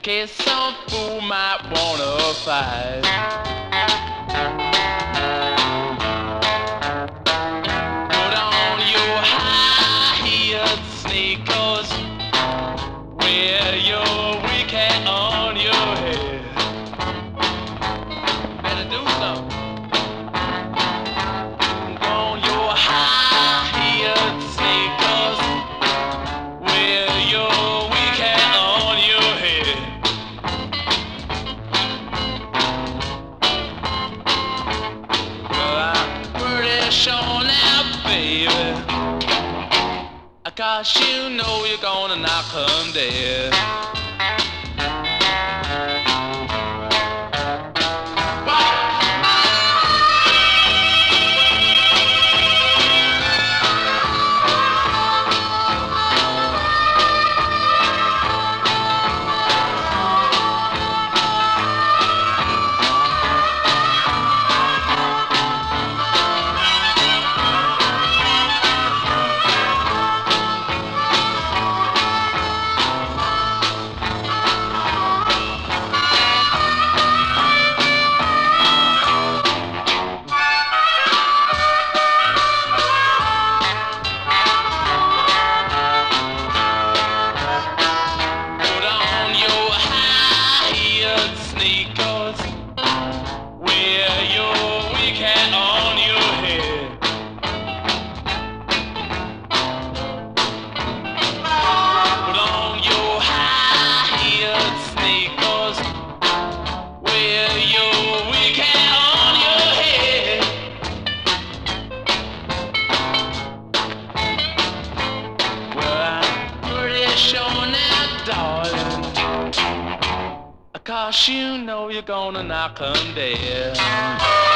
case some fool might wanna fight. Put on your high-heeled sneakers, wear your wig hat on your head. Better do something. Put on your high-heeled sneakers, wear your wig hat on your head. Well, I'm pretty sure now, baby, 'cause you know you're gonna knock 'em dead. Put on your high-heeled sneakers, wear your wig hat on your head. Put on your high-heeled sneakers, wear your wig hat on your head. Well, I'm pretty sure now, darling, 'cause you know you're gonna knock 'em dead.